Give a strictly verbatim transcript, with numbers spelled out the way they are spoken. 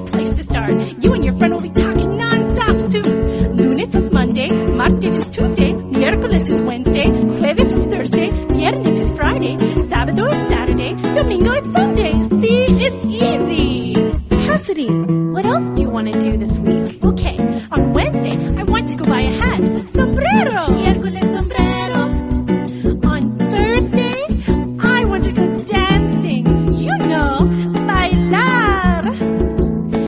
great place to start. You and your friend will be talking non-stop soon. Lunes is Monday, martes is Tuesday, miércoles is Wednesday, jueves is Thursday, viernes is Friday, sábado is Saturday, domingo is Sunday. See, it's easy. Cassidy, what else do you want to do this week?